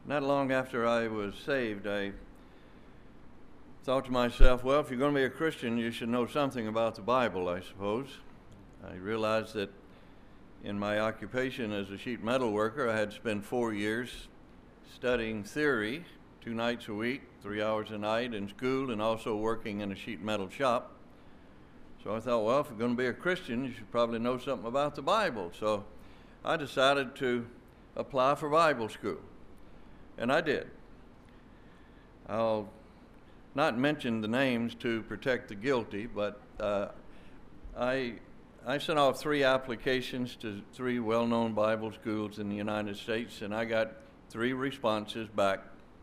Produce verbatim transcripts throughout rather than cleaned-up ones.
Not long after I was saved, I thought to myself, well, if you're going to be a Christian, you should know something about the Bible, I suppose. I realized that in my occupation as a sheet metal worker, I had to spend four years studying theory, two nights a week, three hours a night in school, and also working in a sheet metal shop. So I thought, well, if you're going to be a Christian, you should probably know something about the Bible. So I decided to apply for Bible school, and I did. I'll not mention the names to protect the guilty, but uh, I I sent off three applications to three well-known Bible schools in the United States, and I got three responses back.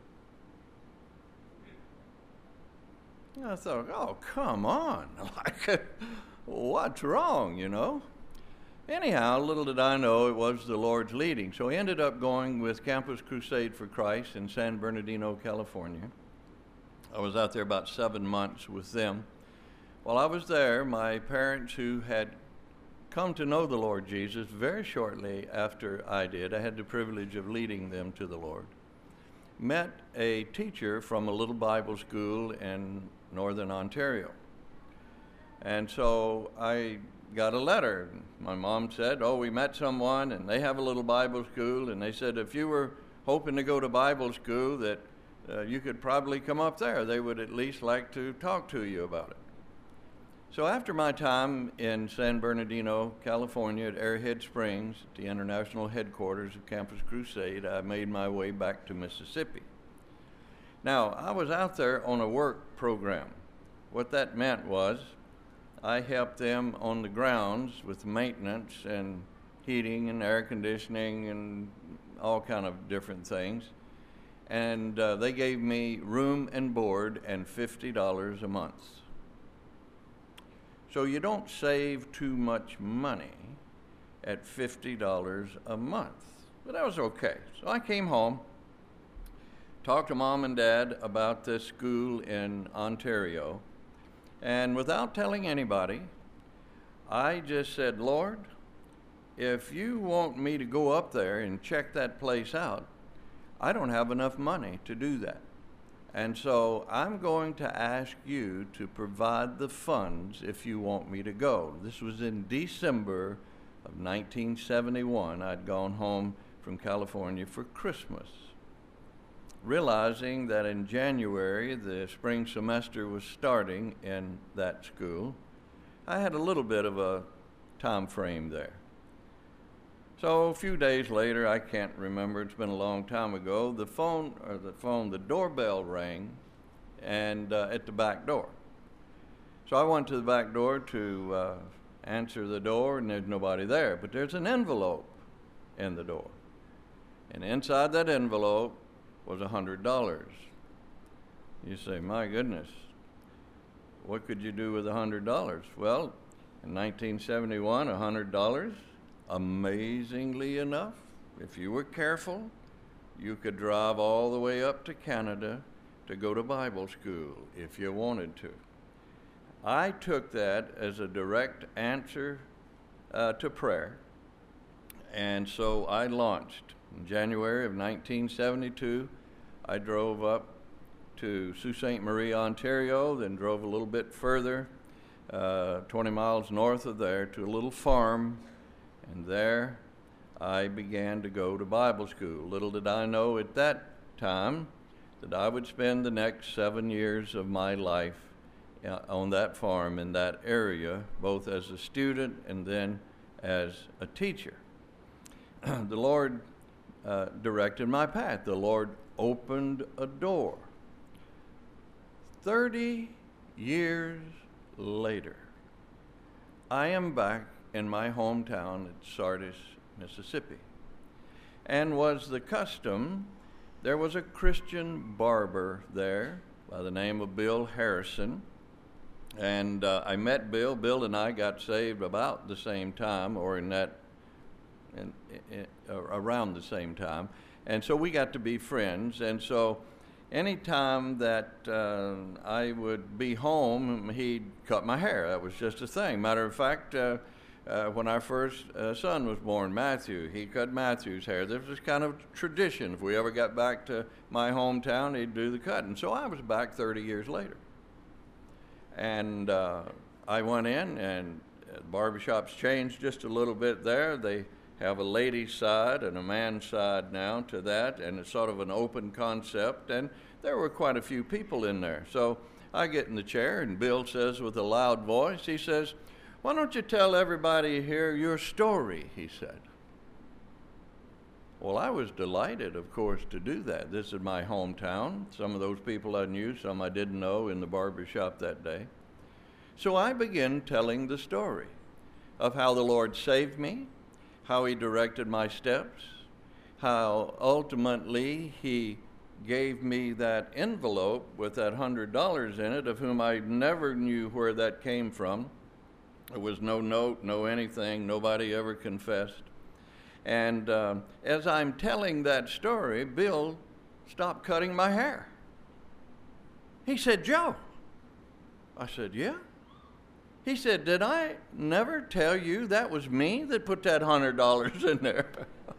I thought, oh, come on, like, what's wrong, you know? Anyhow, little did I know it was the Lord's leading. So I ended up going with Campus Crusade for Christ in San Bernardino, California. I was out there about seven months with them. While I was there, my parents, who had come to know the Lord Jesus very shortly after I did, I had the privilege of leading them to the Lord, met a teacher from a little Bible school in Northern Ontario. And so I got a letter. My mom said, oh, we met someone, and they have a little Bible school, and they said if you were hoping to go to Bible school that uh, you could probably come up there. They would at least like to talk to you about it. So after my time in San Bernardino, California at Airhead Springs, at the international headquarters of Campus Crusade, I made my way back to Mississippi. Now, I was out there on a work program. What that meant was I helped them on the grounds with maintenance and heating and air conditioning and all kind of different things. And uh, they gave me room and board and fifty dollars a month. So you don't save too much money at fifty dollars a month. But that was okay. So I came home, talked to Mom and Dad about this school in Ontario, and without telling anybody, I just said, Lord, if you want me to go up there and check that place out, I don't have enough money to do that. And so I'm going to ask you to provide the funds if you want me to go. This was in December of nineteen seventy-one. I'd gone home from California for Christmas, realizing that in January the spring semester was starting in that school. I had a little bit of a time frame there. So a few days later, I can't remember, it's been a long time ago, the phone, or the phone, the doorbell rang and uh, at the back door. So I went to the back door to uh, answer the door, and there's nobody there, but there's an envelope in the door. And inside that envelope was one hundred dollars. You say, my goodness, what could you do with one hundred dollars? Well, in nineteen seventy-one, one hundred dollars, amazingly enough, if you were careful, you could drive all the way up to Canada to go to Bible school if you wanted to. I took that as a direct answer uh, to prayer, and so I launched. In January of nineteen seventy-two, I drove up to Sault Ste. Marie, Ontario, then drove a little bit further, uh, twenty miles north of there, to a little farm. And there I began to go to Bible school. Little did I know at that time that I would spend the next seven years of my life on that farm in that area, both as a student and then as a teacher. The Lord uh, directed my path. The Lord opened a door. Thirty years later, I am back in my hometown at Sardis, Mississippi. And was the custom, there was a Christian barber there by the name of Bill Harrison. And uh, I met Bill. Bill and I got saved about the same time, or in that, in, in, uh, around the same time. And so we got to be friends. And so anytime that uh, I would be home, he'd cut my hair. That was just a thing. Matter of fact, uh, uh, when our first uh, son was born, Matthew. He cut Matthew's hair. This was kind of tradition. If we ever got back to my hometown, he'd do the cutting. So I was back thirty years later. And uh, I went in, and the barbershop's changed just a little bit there. They have a ladies' side and a man's side now to that, and it's sort of an open concept. And there were quite a few people in there. So I get in the chair, and Bill says with a loud voice, he says, "Why don't you tell everybody here your story?" he said. Well, I was delighted, of course, to do that. This is my hometown. Some of those people I knew, some I didn't know in the barber shop that day. So I began telling the story of how the Lord saved me, how he directed my steps, how ultimately he gave me that envelope with that hundred dollars in it, of whom I never knew where that came from. There was no note, no anything, nobody ever confessed. And uh, as I'm telling that story, Bill stopped cutting my hair. He said, "Joe." I said, "Yeah." He said, "Did I never tell you that was me that put that hundred dollars in there?"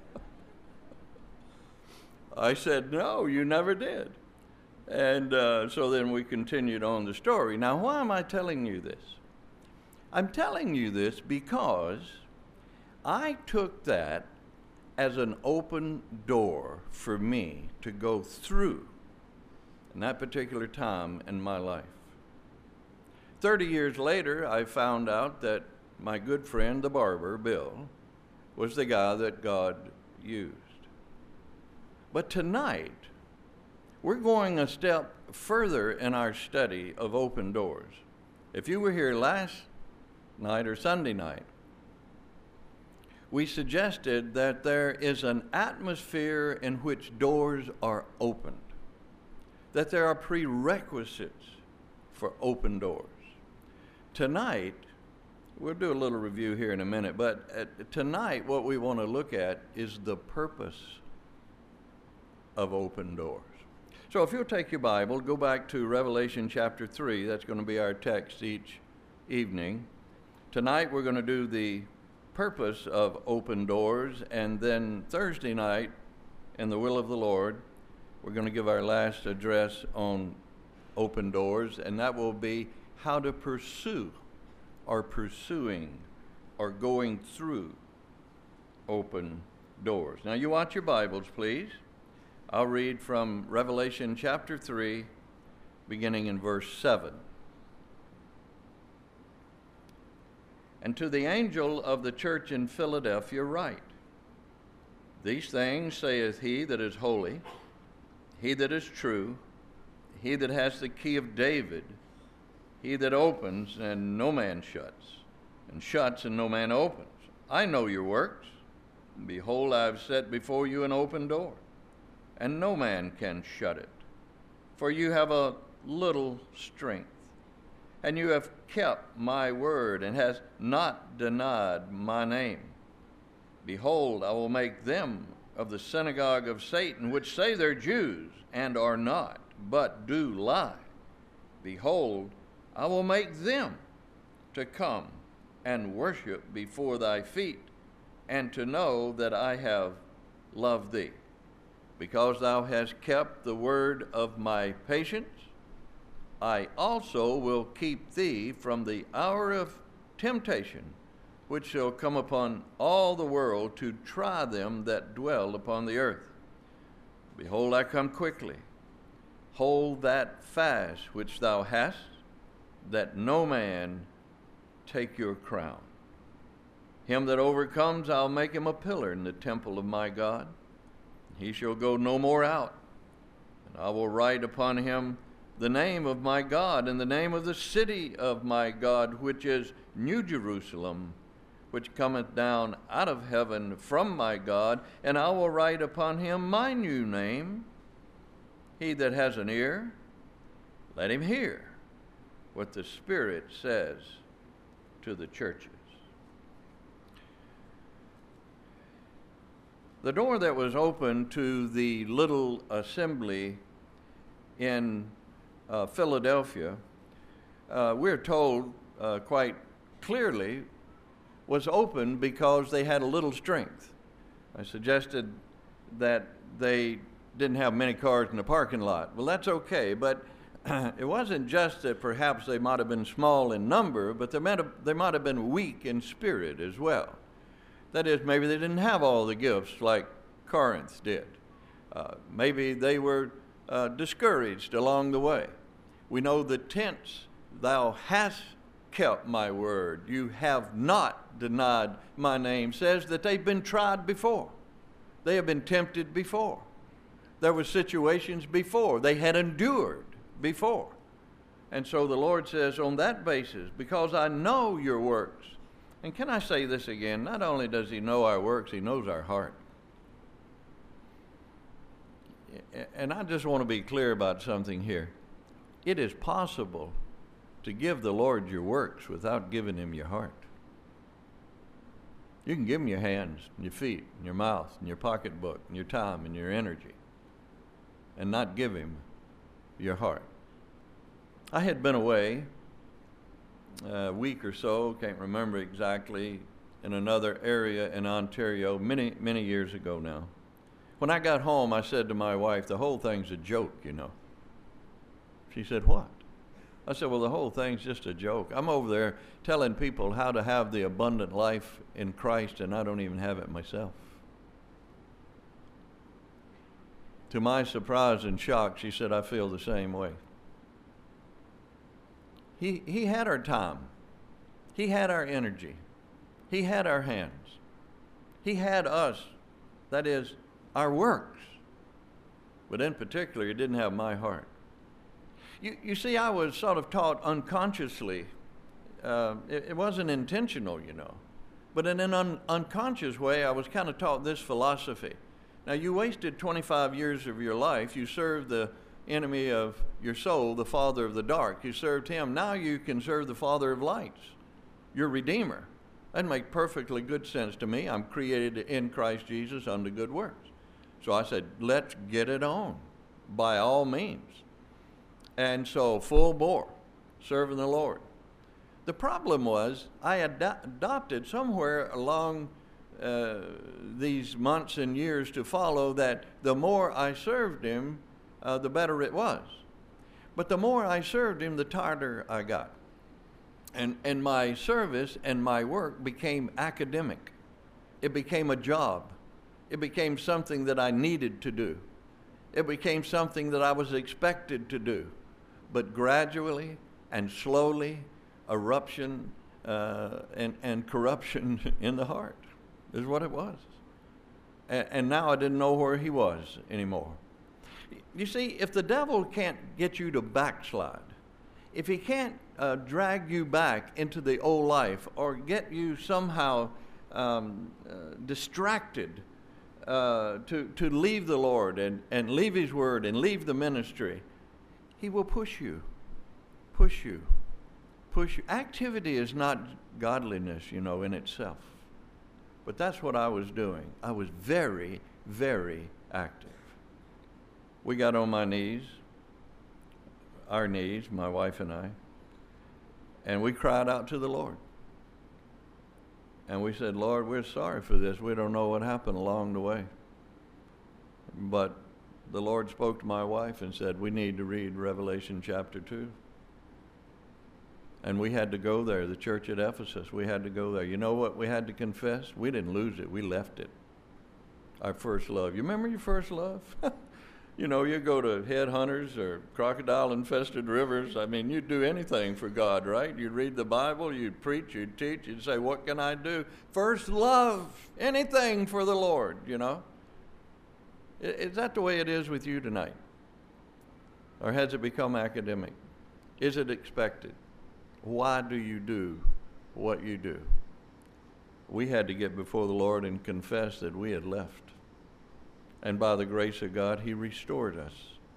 I said, "No, you never did." And uh, so then we continued on the story. Now, why am I telling you this? I'm telling you this because I took that as an open door for me to go through in that particular time in my life. Thirty years later, I found out that my good friend, the barber, Bill, was the guy that God used. But tonight, we're going a step further in our study of open doors. If you were here last night or Sunday night, we suggested that there is an atmosphere in which doors are opened, that there are prerequisites for open doors. Tonight, we'll do a little review here in a minute, but uh, tonight what we want to look at is the purpose of open doors. So if you'll take your Bible, go back to Revelation chapter three. That's going to be our text each evening. Tonight we're going to do the purpose of open doors, and then Thursday night, in the will of the Lord, we're going to give our last address on open doors, and that will be how to pursue or pursuing or going through open doors. Now you watch your Bibles, please. I'll read from Revelation chapter three, beginning in verse seven. "And to the angel of the church in Philadelphia write, These things saith he that is holy, he that is true, he that has the key of David, he that opens and no man shuts, and shuts and no man opens. I know your works. Behold, I have set before you an open door, and no man can shut it. For you have a little strength, and you have kept my word, and hast not denied my name. Behold, I will make them of the synagogue of Satan, which say they're Jews, and are not, but do lie. Behold, I will make them to come and worship before thy feet, and to know that I have loved thee. Because thou hast kept the word of my patience, I also will keep thee from the hour of temptation, which shall come upon all the world to try them that dwell upon the earth. Behold, I come quickly. Hold that fast which thou hast, that no man take your crown. Him that overcomes, I'll make him a pillar in the temple of my God. He shall go no more out. And I will write upon him the name of my God, and the name of the city of my God, which is New Jerusalem, which cometh down out of heaven from my God, and I will write upon him my new name. He that has an ear, let him hear what the Spirit says to the churches. The door that was open to the little assembly in uh, Philadelphia, uh, we're told uh, quite clearly, was open because they had a little strength. I suggested that they didn't have many cars in the parking lot. Well, that's okay, but it wasn't just that perhaps they might have been small in number, but they might have, they might have been weak in spirit as well. That is, maybe they didn't have all the gifts like Corinth did. Uh, maybe they were uh, discouraged along the way. We know the tense, thou hast kept my word, you have not denied my name, says that they've been tried before. They have been tempted before. There were situations before. They had endured before. And so the Lord says, on that basis, because I know your works, and can I say this again? Not only does he know our works, he knows our heart. And I just want to be clear about something here. It is possible to give the Lord your works without giving him your heart. You can give him your hands, and your feet, and your mouth, and your pocketbook, and your time, and your energy, and not give him your heart. I had been away a week or so, can't remember exactly, in another area in Ontario many, many years ago now. When I got home, I said to my wife, the whole thing's a joke, you know. She said, what? I said, well, the whole thing's just a joke. I'm over there telling people how to have the abundant life in Christ, and I don't even have it myself. To my surprise and shock, she said, I feel the same way. He, he had our time. He had our energy. He had our hands. He had us, that is, our works. But in particular, he didn't have my heart. You, you see, I was sort of taught unconsciously. Uh, it, it wasn't intentional, you know. But in an un- unconscious way, I was kind of taught this philosophy. Now, you wasted twenty-five years of your life. You served the enemy of your soul, the father of the dark. You served him. Now you can serve the Father of lights, your Redeemer. That makes perfectly good sense to me. I'm created in Christ Jesus unto good works. So I said, let's get it on, by all means. And so, full bore, serving the Lord. The problem was, I had ad- adopted somewhere along uh, these months and years to follow that the more I served him, uh, the better it was. But the more I served him, the tireder I got. And, and my service and my work became academic. It became a job. It became something that I needed to do. It became something that I was expected to do. But gradually and slowly, eruption uh, and, and corruption in the heart is what it was. And, and now I didn't know where he was anymore. You see, if the devil can't get you to backslide, if he can't uh, drag you back into the old life or get you somehow um, uh, distracted uh, to, to leave the Lord and, and leave his word and leave the ministry, he will push you, push you, push you. Activity is not godliness, you know, in itself. But that's what I was doing. I was very, very active. We got on my knees, our knees, my wife and I, and we cried out to the Lord. And we said, Lord, we're sorry for this. We don't know what happened along the way. But the Lord spoke to my wife and said, we need to read Revelation chapter two. And we had to go there, the church at Ephesus. We had to go there. You know what we had to confess? We didn't lose it. We left it. Our first love. You remember your first love? You know, you go to headhunters or crocodile-infested rivers. I mean, you'd do anything for God, right? You'd read the Bible, you'd preach, you'd teach, you'd say, what can I do? First love, anything for the Lord, you know? Is that the way it is with you tonight? Or has it become academic? Is it expected? Why do you do what you do? We had to get before the Lord and confess that we had left. And by the grace of God, he restored us.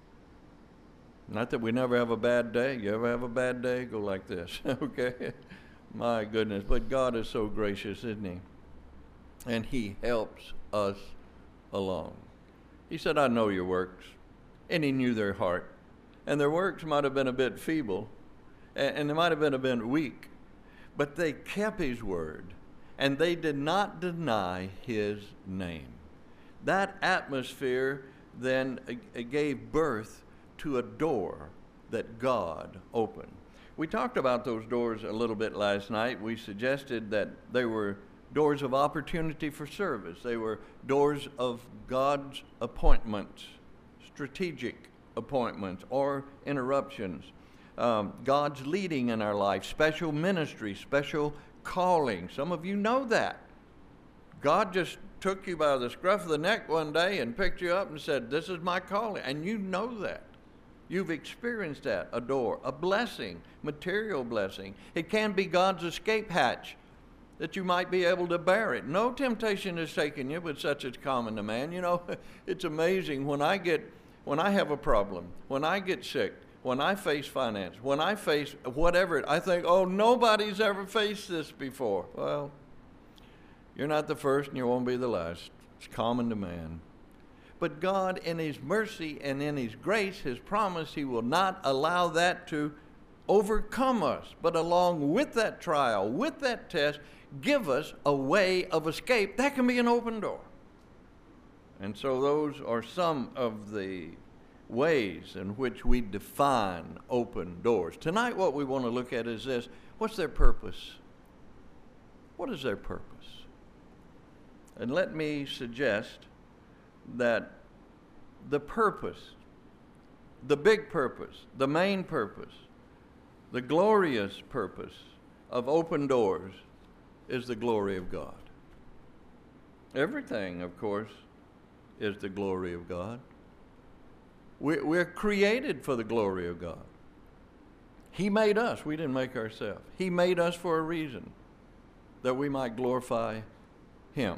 Not that we never have a bad day. You ever have a bad day? Go like this, okay? My goodness. But God is so gracious, isn't he? And he helps us along. He said, I know your works. And he knew their heart. And their works might have been a bit feeble. And they might have been a bit weak. But they kept his word. and they did not deny his name. That atmosphere then uh, gave birth to a door that God opened. We talked about those doors a little bit last night. We suggested that they were doors of opportunity for service. They were doors of God's appointments, strategic appointments or interruptions. Um, God's leading in our life, special ministry, special calling. Some of you know that. God just took you by the scruff of the neck one day and picked you up and said, this is my calling. And you know that. You've experienced that, a door, a blessing, material blessing. It can be God's escape hatch that you might be able to bear it. No temptation has taken you, but such is common to man. You know, it's amazing when I get, when I have a problem, when I get sick, when I face finance, when I face whatever, I think, oh, nobody's ever faced this before. Well, you're not the first and you won't be the last. It's common to man. But God, in his mercy and in his grace, has promised he will not allow that to overcome us, but along with that trial, with that test, give us a way of escape. That can be an open door. And so those are some of the ways in which we define open doors. Tonight what we want to look at is this. What's their purpose? What is their purpose? And let me suggest that the purpose, the big purpose, the main purpose, the glorious purpose of open doors is the glory of God. Everything, of course, is the glory of God. We're, we're created for the glory of God. He made us. We didn't make ourselves. He made us for a reason, that we might glorify him.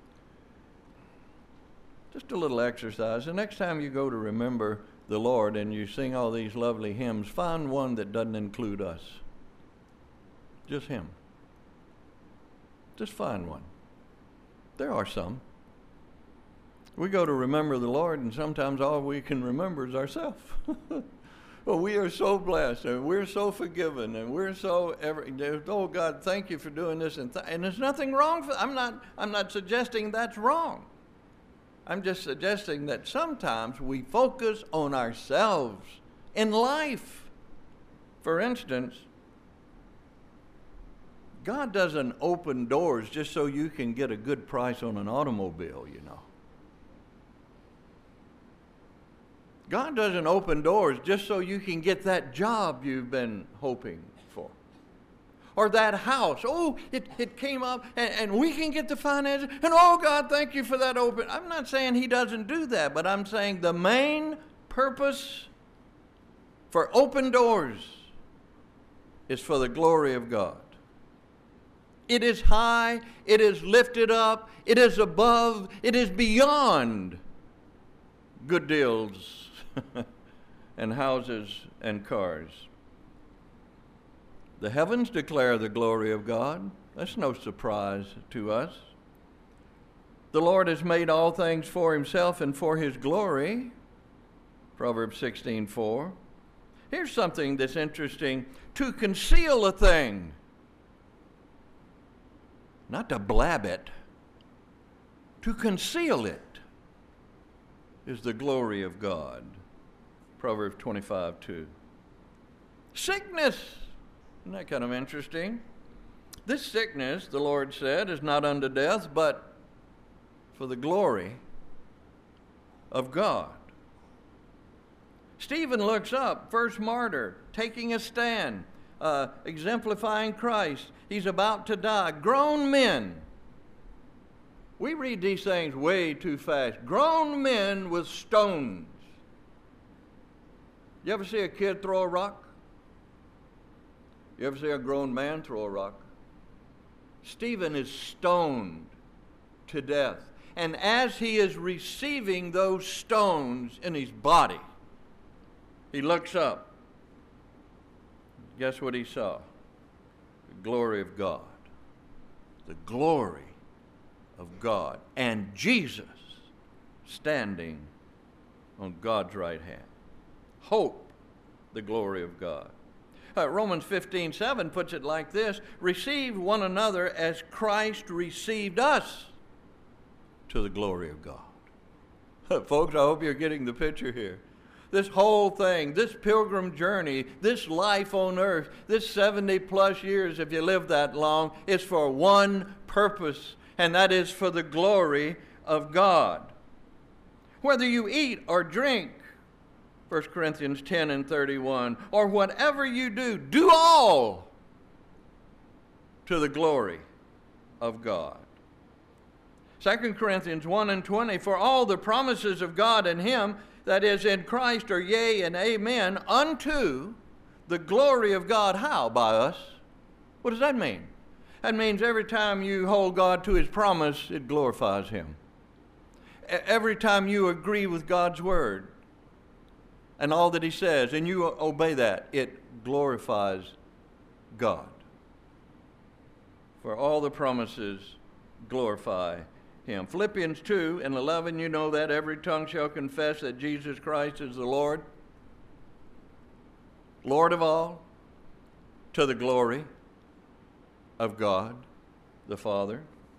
Just a little exercise. The next time you go to remember the Lord and you sing all these lovely hymns, find one that doesn't include us. Just him. Just find one. There are some. We go to remember the Lord, and sometimes all we can remember is ourselves. Well, we are so blessed, and we're so forgiven, and we're so ever. Oh God, thank you for doing this, and th- and there's nothing wrong. For, I'm not. I'm not suggesting that's wrong. I'm just suggesting that sometimes we focus on ourselves in life. For instance, God doesn't open doors just so you can get a good price on an automobile, you know. God doesn't open doors just so you can get that job you've been hoping for. Or that house. Oh, it, it came up and, and we can get the finances. And oh, God, thank you for that open. I'm not saying he doesn't do that, but I'm saying the main purpose for open doors is for the glory of God. It is high, it is lifted up, it is above, it is beyond good deals and houses and cars. The heavens declare the glory of God. That's no surprise to us. The Lord has made all things for himself and for his glory. Proverbs sixteen four. Here's something that's interesting. To conceal a thing. Not to blab it. To conceal it is the glory of God. Proverbs twenty-five two. Sickness. Isn't that kind of interesting? This sickness, the Lord said, is not unto death, but for the glory of God. Stephen looks up, first martyr, taking a stand, uh, exemplifying Christ. He's about to die. Grown men. We read these things way too fast. Grown men with stones. You ever see a kid throw a rock? You ever see a grown man throw a rock? Stephen is stoned to death. And as he is receiving those stones in his body, he looks up. Guess what he saw? The glory of God. The glory of God. And Jesus standing on God's right hand. Hope, the glory of God. Uh, Romans fifteen seven puts it like this: receive one another as Christ received us to the glory of God. Folks, I hope you're getting the picture here. This whole thing, this pilgrim journey, this life on earth, this seventy plus years, if you live that long, is for one purpose, and that is for the glory of God. Whether you eat or drink, First Corinthians ten and thirty-one, or whatever you do, do all to the glory of God. Second Corinthians one and twenty, for all the promises of God in him, that is in Christ, are yea and amen, unto the glory of God. How? By us. What does that mean? That means every time you hold God to his promise, it glorifies him. Every time you agree with God's word and all that he says, and you obey that, it glorifies God. For all the promises glorify him. Philippians two and eleven, you know that every tongue shall confess that Jesus Christ is the Lord, Lord of all, to the glory of God the Father.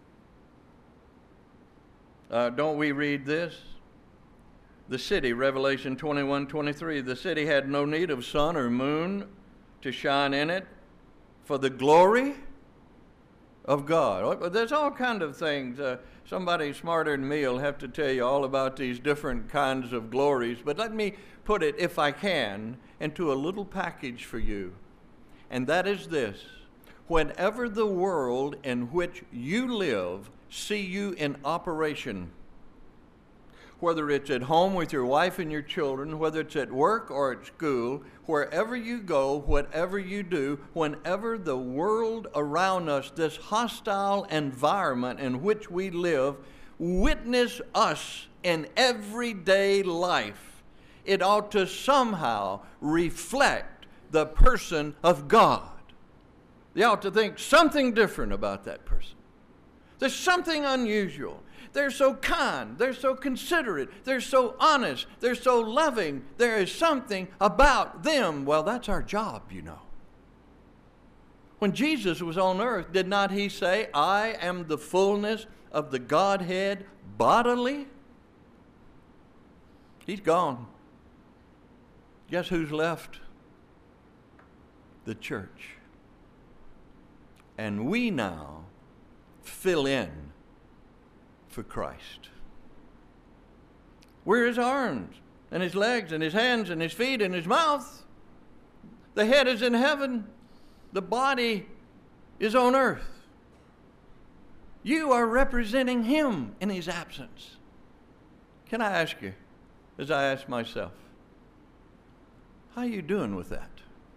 Uh, don't we read this? The city, Revelation twenty-one twenty-three, the city had no need of sun or moon to shine in it, for the glory of God. There's all kinds of things. Uh, somebody smarter than me will have to tell you all about these different kinds of glories, but let me put it, if I can, into a little package for you. And that is this: whenever the world in which you live see you in operation, whether it's at home with your wife and your children, whether it's at work or at school, wherever you go, whatever you do, whenever the world around us, this hostile environment in which we live, witness us in everyday life, it ought to somehow reflect the person of God. They ought to think something different about that person. There's something unusual. They're so kind. They're so considerate. They're so honest. They're so loving. There is something about them. Well, that's our job, you know. When Jesus was on earth, did not he say, I am the fullness of the Godhead bodily? He's gone. Guess who's left? The church. And we now fill in for Christ. We're his arms and his legs and his hands and his feet and his mouth. The head is in heaven. The body is on earth. You are representing him in his absence. Can I ask you, as I ask myself, how are you doing with that?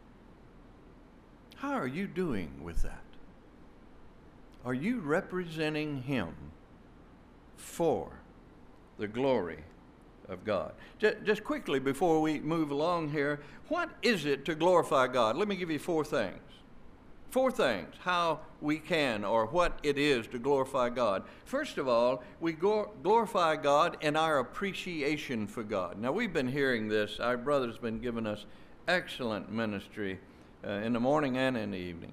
How are you doing with that? Are you representing him for the glory of God? Just quickly before we move along here, what is it to glorify God? Let me give you four things. Four things, how we can or what it is to glorify God. First of all, we glorify God in our appreciation for God. Now, we've been hearing this. Our brother's been giving us excellent ministry uh, in the morning and in the evening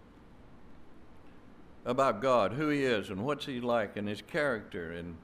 about God, who he is and what's he like and his character. And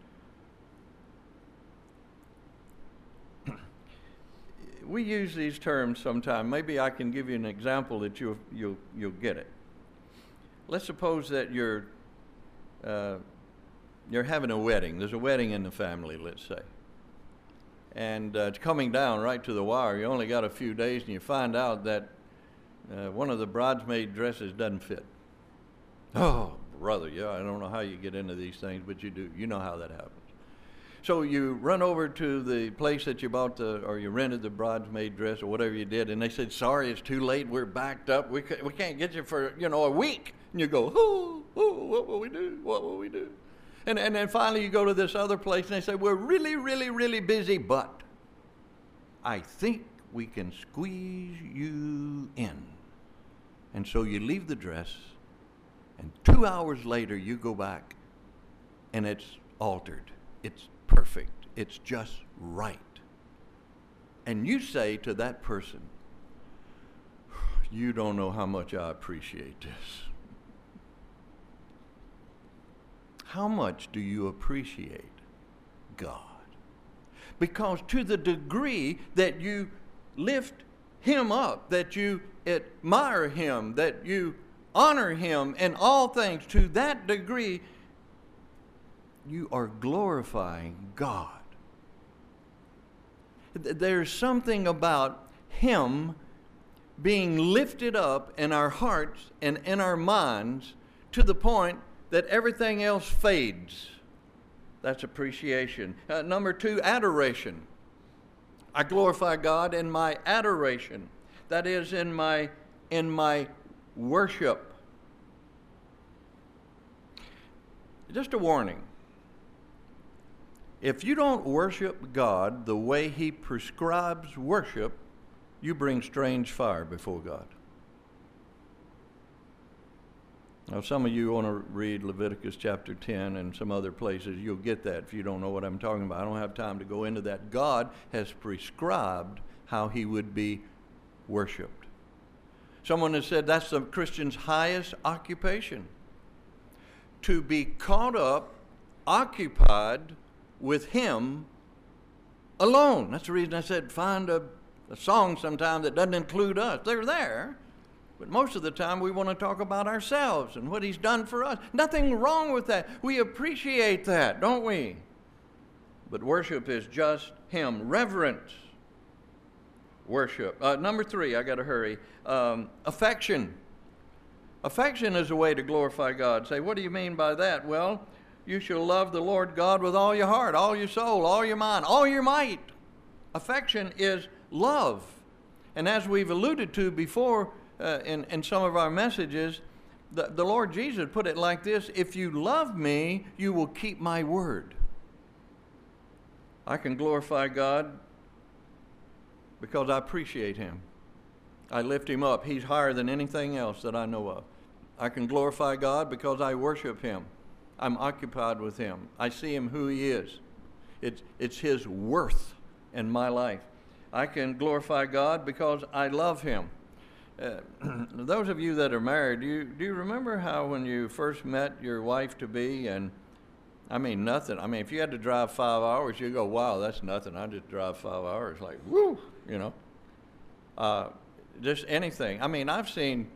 we use these terms sometimes. Maybe I can give you an example that you'll, you'll, you'll get it. Let's suppose that you're, uh, you're having a wedding. There's a wedding in the family, let's say. And uh, it's coming down right to the wire. You only got a few days and you find out that uh, one of the bridesmaid dresses doesn't fit. Oh, brother, yeah, I don't know how you get into these things, but you do. You know how that happens. So you run over to the place that you bought the, or you rented the bridesmaid dress or whatever you did, and they said, sorry, it's too late, we're backed up, we, ca- we can't get you for, you know, a week. And you go, oh, oh, what will we do, what will we do? And, and then finally you go to this other place, and they say, we're really, really, really busy, but I think we can squeeze you in. And so you leave the dress, and two hours later, you go back, and it's altered. It's perfect. It's just right. And you say to that person, you don't know how much I appreciate this. How much do you appreciate God? Because to the degree that you lift Him up, that you admire Him, that you honor Him in all things, to that degree you are glorifying God. There's something about Him being lifted up in our hearts and in our minds to the point that everything else fades. That's appreciation. Uh, number two, adoration. I glorify God in my adoration. That is, in my in my worship. Just a warning. If you don't worship God the way He prescribes worship, you bring strange fire before God. Now, some of you want to read Leviticus chapter ten and some other places. You'll get that if you don't know what I'm talking about. I don't have time to go into that. God has prescribed how He would be worshiped. Someone has said that's the Christian's highest occupation. To be caught up, occupied with Him alone. That's the reason I said find a, a song sometime that doesn't include us. They're there. But most of the time we want to talk about ourselves and what He's done for us. Nothing wrong with that. We appreciate that, don't we? But worship is just Him. Reverence. Worship. Uh, number three, I got to hurry. Um, affection. Affection is a way to glorify God. Say, what do you mean by that? Well, you shall love the Lord God with all your heart, all your soul, all your mind, all your might. Affection is love. And as we've alluded to before, Uh, in, in some of our messages, the, the Lord Jesus put it like this: if you love me, you will keep my word. I can glorify God because I appreciate Him. I lift Him up. He's higher than anything else that I know of. I can glorify God because I worship Him. I'm occupied with Him. I see Him who He is. It's, it's His worth in my life. I can glorify God because I love Him. Uh, those of you that are married, do you, do you remember how when you first met your wife-to-be, and I mean nothing, I mean if you had to drive five hours, you go, wow, that's nothing, I just drive five hours, like, woo, you know. Uh, just anything. I mean, I've seen,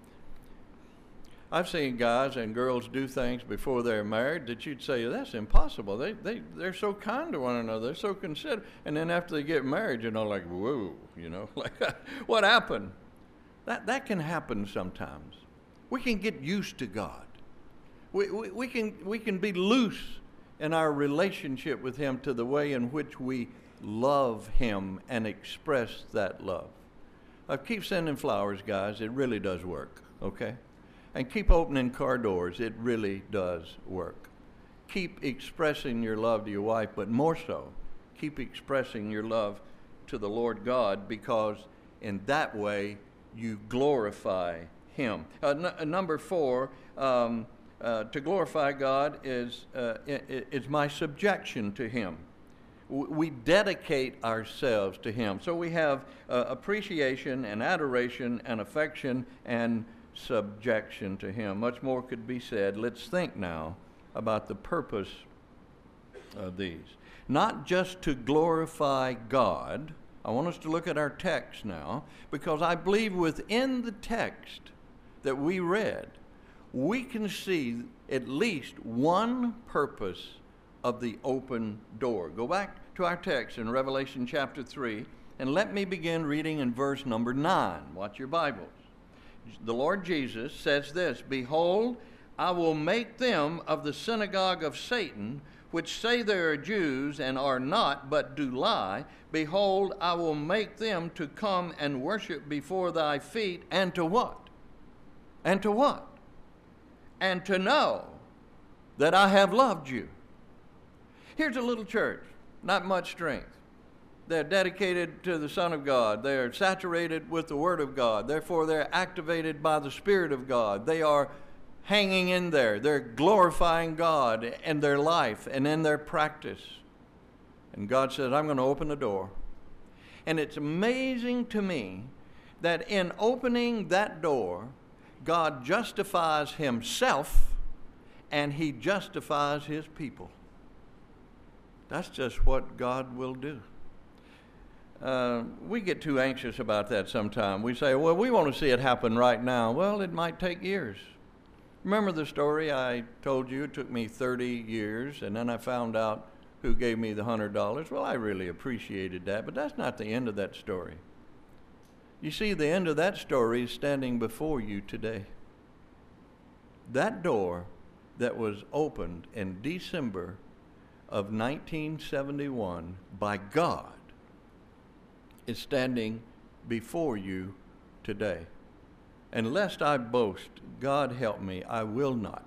I've seen guys and girls do things before they're married that you'd say, that's impossible. They, they, they're so kind to one another, they're so considerate, and then after they get married, you know, like, whoa, you know, like, what happened? That that can happen sometimes. We can get used to God. We, we, we can we can be loose in our relationship with Him to the way in which we love Him and express that love. Uh, keep sending flowers, guys. It really does work, okay? And keep opening car doors. It really does work. Keep expressing your love to your wife, but more so, keep expressing your love to the Lord God, because in that way, you glorify Him. Uh, n- number four, um, uh, to glorify God is, uh, is my subjection to Him. W- we dedicate ourselves to Him. So we have uh, appreciation and adoration and affection and subjection to Him. Much more could be said. Let's think now about the purpose of these. Not just to glorify God. I want us to look at our text now, because I believe within the text that we read, we can see at least one purpose of the open door. Go back to our text in Revelation chapter three, and let me begin reading in verse number nine. Watch your Bibles. The Lord Jesus says this: Behold, I will make them of the synagogue of Satan, which say they are Jews and are not, but do lie. Behold, I will make them to come and worship before thy feet, and to what? And to what? And to know that I have loved you. Here's a little church, not much strength. They're dedicated to the Son of God. They're saturated with the Word of God. Therefore, they're activated by the Spirit of God. They are hanging in there. They're glorifying God in their life and in their practice. And God says, I'm going to open the door. And it's amazing to me that in opening that door, God justifies himself and he justifies his people. That's just what God will do. Uh, we get too anxious about that sometimes. We say, well, we want to see it happen right now. Well, it might take years. Remember the story I told you? It took me thirty years, and then I found out who gave me the one hundred dollars. Well, I really appreciated that, but that's not the end of that story. You see, the end of that story is standing before you today. That door that was opened in December of nineteen seventy-one by God is standing before you today. And lest I boast, God help me, I will not.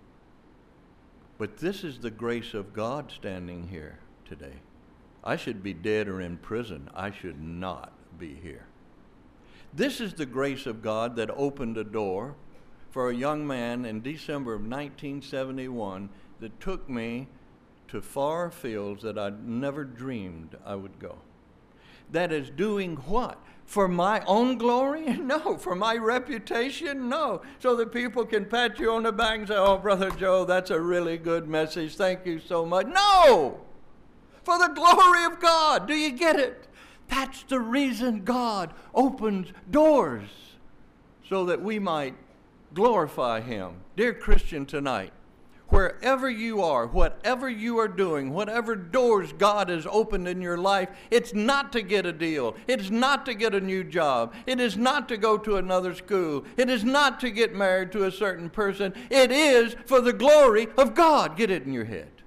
But this is the grace of God standing here today. I should be dead or in prison. I should not be here. This is the grace of God that opened a door for a young man in December of nineteen seventy-one that took me to far fields that I'd never dreamed I would go. That is doing what? For my own glory? No. For my reputation? No. So that people can pat you on the back and say, oh, Brother Joe, that's a really good message. Thank you so much. No! For the glory of God. Do you get it? That's the reason God opens doors, so that we might glorify him. Dear Christian, tonight, wherever you are, whatever you are doing, whatever doors God has opened in your life, it's not to get a deal. It's not to get a new job. It is not to go to another school. It is not to get married to a certain person. It is for the glory of God. Get it in your head.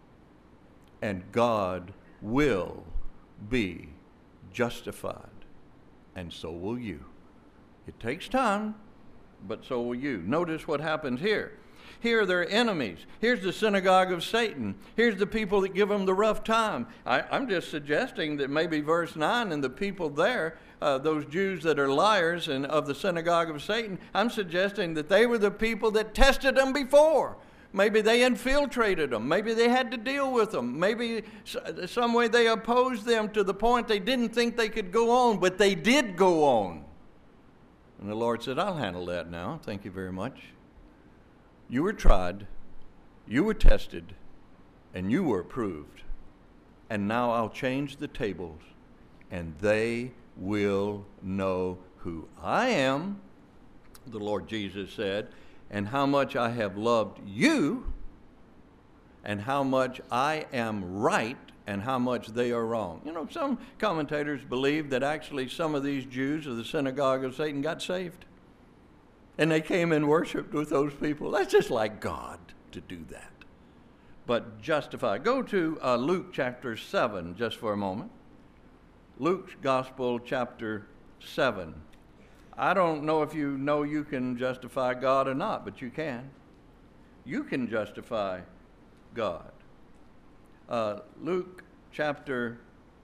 And God will be justified, and so will you. It takes time, but so will you. Notice what happens here. Here are their enemies. Here's the synagogue of Satan. Here's the people that give them the rough time. I, I'm just suggesting that maybe verse nine and the people there, uh, those Jews that are liars and of the synagogue of Satan, I'm suggesting that they were the people that tested them before. Maybe they infiltrated them. Maybe they had to deal with them. Maybe some way they opposed them to the point they didn't think they could go on, but they did go on. And the Lord said, I'll handle that now. Thank you very much. You were tried, you were tested, and you were approved. And now I'll change the tables, and they will know who I am, the Lord Jesus said, and how much I have loved you, and how much I am right, and how much they are wrong. You know, some commentators believe that actually some of these Jews of the synagogue of Satan got saved. And they came and worshiped with those people. That's just like God to do that. But justify. Go to uh, Luke chapter seven just for a moment. Luke's Gospel chapter seven. I don't know if you know you can justify God or not, but you can. You can justify God. Uh, Luke chapter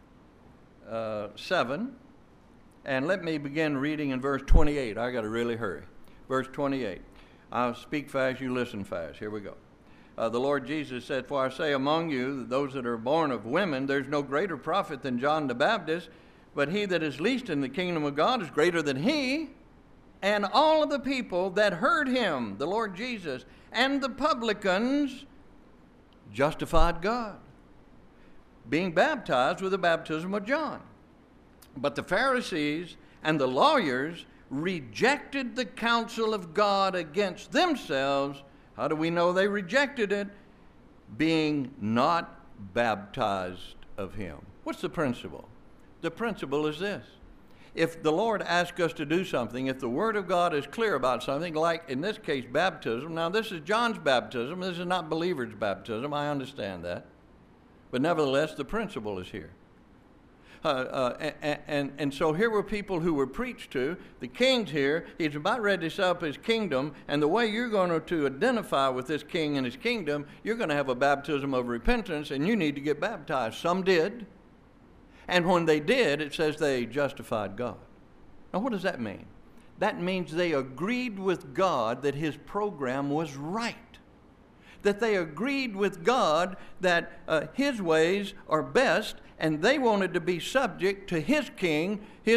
uh, seven. And let me begin reading in verse twenty-eight. I got to really hurry. Verse twenty-eight. I'll speak fast, you listen fast. Here we go. Uh, the Lord Jesus said, for I say among you, those that are born of women, there's no greater prophet than John the Baptist, but he that is least in the kingdom of God is greater than he. And all of the people that heard him, the Lord Jesus, and the publicans justified God, being baptized with the baptism of John. But the Pharisees and the lawyers rejected the counsel of God against themselves. How do we know they rejected it? Being not baptized of him. What's the principle? The principle is this. If the Lord asks us to do something, if the Word of God is clear about something, like in this case baptism, now this is John's baptism, this is not believers' baptism, I understand that. But nevertheless, the principle is here. Uh, uh, and, and, and so here were people who were preached to. The king's here. He's about ready to set up his kingdom. And the way you're going to, to identify with this king and his kingdom, you're going to have a baptism of repentance, and you need to get baptized. Some did. And when they did, it says they justified God. Now, what does that mean? That means they agreed with God that his program was right. That they agreed with God that uh, his ways are best, and they wanted to be subject to his king, his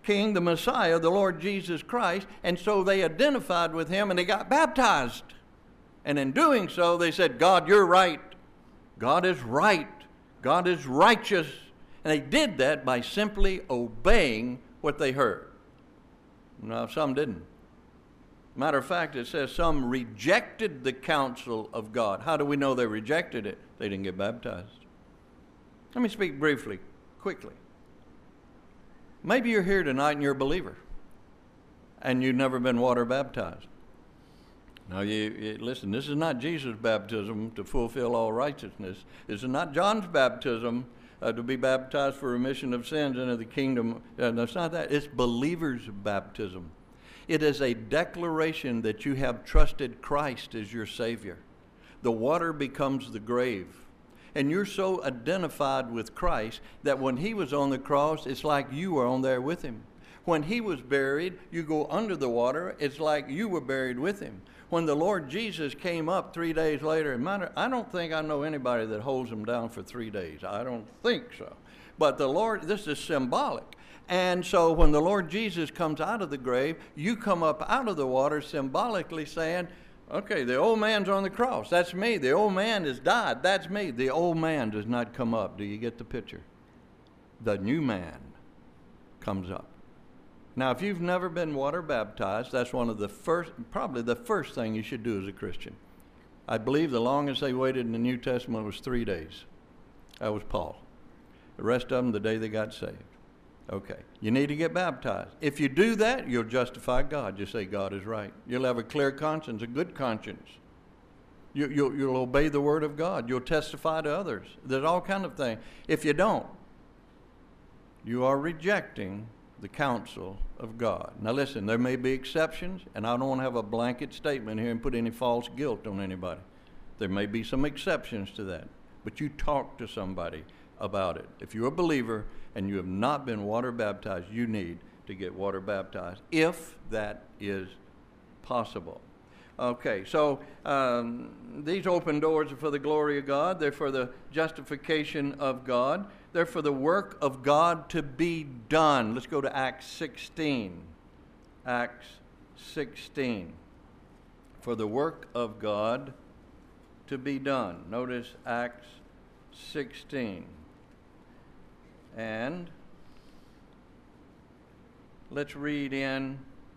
King, the Messiah, the Lord Jesus Christ, and so they identified with him and they got baptized. And in doing so, they said, God, you're right. God is right. God is righteous. And they did that by simply obeying what they heard. Now, some didn't. Matter of fact, it says some rejected the counsel of God. How do we know they rejected it? They didn't get baptized. Let me speak briefly, quickly. Maybe you're here tonight and you're a believer, and you've never been water baptized. Now, you, you listen, this is not Jesus' baptism to fulfill all righteousness. This is not John's baptism uh, to be baptized for remission of sins into the kingdom. Uh, no, it's not that. It's believers' baptism. It is a declaration that you have trusted Christ as your Savior. The water becomes the grave. And you're so identified with Christ that when he was on the cross, it's like you were on there with him. When he was buried, you go under the water, it's like you were buried with him. When the Lord Jesus came up three days later, I don't think I know anybody that holds him down for three days. I don't think so. But the Lord, this is symbolic. And so when the Lord Jesus comes out of the grave, you come up out of the water symbolically saying, okay, the old man's on the cross. That's me. The old man has died. That's me. The old man does not come up. Do you get the picture? The new man comes up. Now, if you've never been water baptized, that's one of the first, probably the first thing you should do as a Christian. I believe the longest they waited in the New Testament was three days. That was Paul. The rest of them, the day they got saved. Okay, you need to get baptized. If you do that, you'll justify God. You say God is right. You'll have a clear conscience, a good conscience. You, you'll, you'll obey the word of God. You'll testify to others. There's all kind of things. If you don't, you are rejecting the counsel of God. Now listen, there may be exceptions, and I don't want to have a blanket statement here and put any false guilt on anybody. There may be some exceptions to that, but you talk to somebody about it. If you're a believer and you have not been water baptized, you need to get water baptized, if that is possible. Okay, so um, these open doors are for the glory of God. They're for the justification of God. They're for the work of God to be done. Let's go to Acts sixteen. Acts sixteen. For the work of God to be done. Notice Acts sixteen. And let's read in,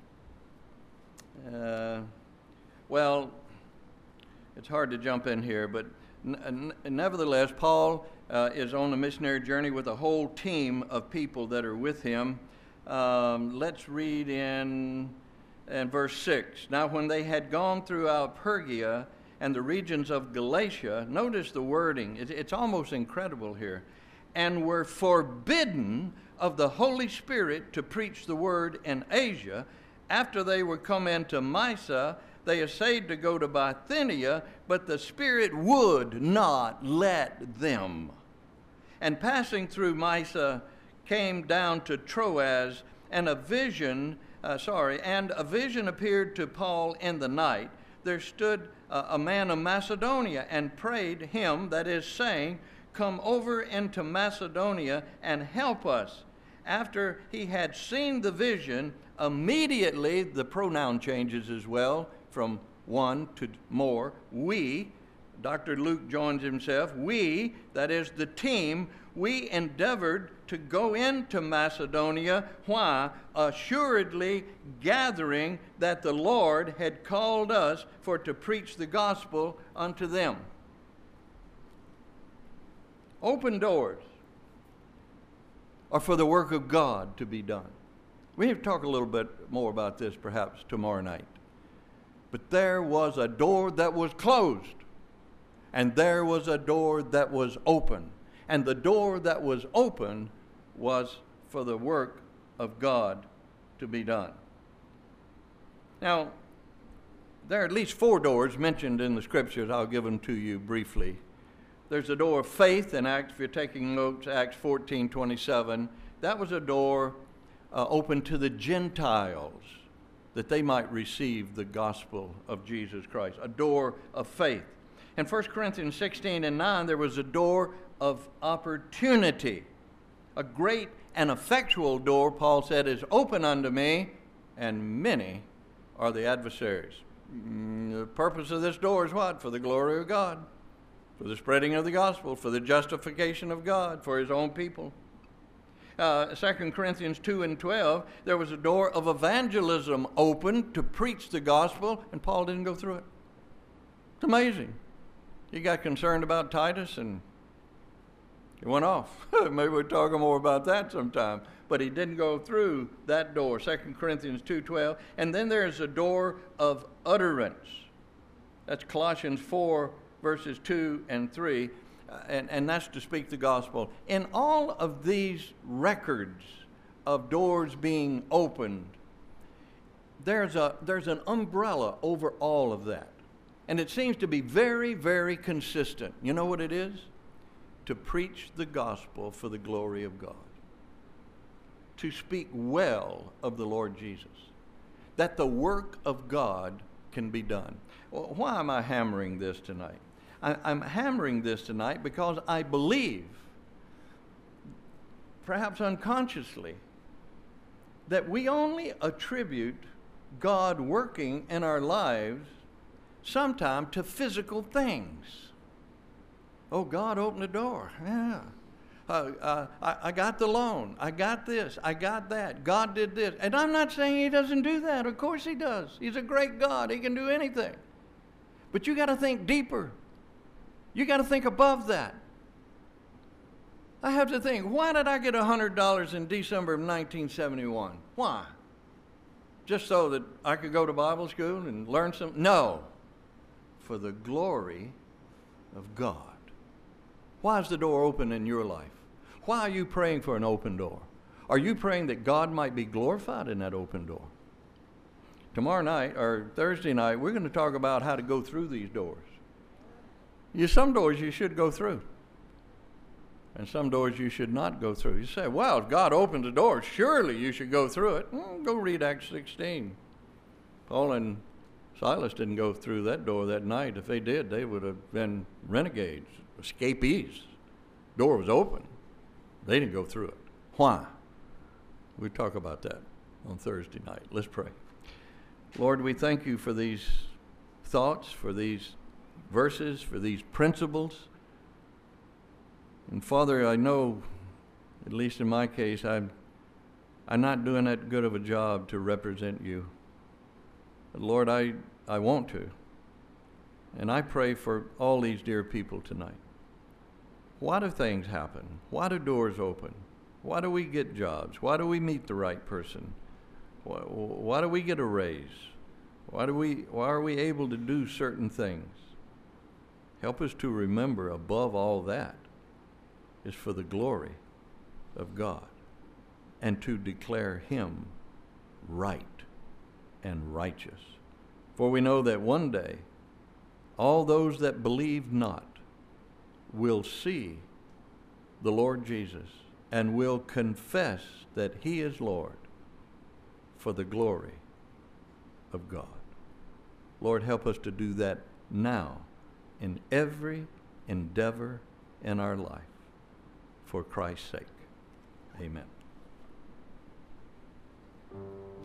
uh, well, it's hard to jump in here, but n- n- nevertheless, Paul uh, is on a missionary journey with a whole team of people that are with him. Um, let's read in, in verse six. Now, when they had gone throughout Pergia and the regions of Galatia, notice the wording. It, it's almost incredible here. And were forbidden of the Holy Spirit to preach the word in Asia. After they were come into Mysia, they essayed to go to Bithynia, but the Spirit would not let them. And passing through Mysia, came down to Troas, and a vision, uh, sorry, and a vision appeared to Paul in the night. There stood uh, a man of Macedonia and prayed him, that is, saying, come over into Macedonia and help us. After he had seen the vision, immediately the pronoun changes as well from one to more. We, Doctor Luke joins himself, we, that is the team, we endeavored to go into Macedonia. Why? Assuredly gathering that the Lord had called us for to preach the gospel unto them. Open doors are for the work of God to be done. We have to talk a little bit more about this perhaps tomorrow night. But there was a door that was closed, and there was a door that was open. And the door that was open was for the work of God to be done. Now, there are at least four doors mentioned in the scriptures. I'll give them to you briefly. There's a door of faith in Acts, if you're taking notes, Acts fourteen twenty-seven. That was a door uh, open to the Gentiles, that they might receive the gospel of Jesus Christ. A door of faith. In First Corinthians sixteen and nine, there was a door of opportunity. A great an effectual door, Paul said, is open unto me, and many are the adversaries. Mm, the purpose of this door is what? For the glory of God, for the spreading of the gospel, for the justification of God, for his own people. Uh, Second Corinthians two and twelve, there was a door of evangelism open to preach the gospel, and Paul didn't go through it. It's amazing. He got concerned about Titus, and he went off. Maybe we'll talk more about that sometime. But he didn't go through that door, Second Corinthians two twelve. And then there's a door of utterance. That's Colossians four, verses two and three. Uh, and, and that's to speak the gospel. In all of these records of doors being opened, there's a there's an umbrella over all of that. And it seems to be very, very consistent. You know what it is? To preach the gospel for the glory of God. To speak well of the Lord Jesus. That the work of God can be done. Well, why am I hammering this tonight? I, I'm hammering this tonight because I believe, perhaps unconsciously, that we only attribute God working in our lives sometimes to physical things. Oh, God opened the door. Yeah. Uh, uh, I, I got the loan. I got this. I got that. God did this. And I'm not saying he doesn't do that. Of course he does. He's a great God. He can do anything. But you got to think deeper. You got to think above that. I have to think, why did I get one hundred dollars in December of nineteen seventy-one? Why? Just so that I could go to Bible school and learn some? No. For the glory of God. Why is the door open in your life? Why are you praying for an open door? Are you praying that God might be glorified in that open door? Tomorrow night, or Thursday night, we're going to talk about how to go through these doors. You, some doors you should go through. And some doors you should not go through. You say, well, if God opened the door, surely you should go through it. Well, go read Acts sixteen. Paul and Silas didn't go through that door that night. If they did, they would have been renegades, escapees. Door was open. They didn't go through it. Why? We'll talk about that on Thursday night. Let's pray. Lord, we thank you for these thoughts, for these verses, for these principles. And Father, I know, at least in my case, I'm, I'm not doing that good of a job to represent you. But Lord, I, I want to. And I pray for all these dear people tonight. Why do things happen? Why do doors open? Why do we get jobs? Why do we meet the right person? Why, why do we get a raise? Why do we, why are we able to do certain things? Help us to remember above all that is for the glory of God and to declare him right and righteous. For we know that one day all those that believe not will see the Lord Jesus and will confess that he is Lord for the glory of God. Lord, help us to do that now in every endeavor in our life for Christ's sake. Amen.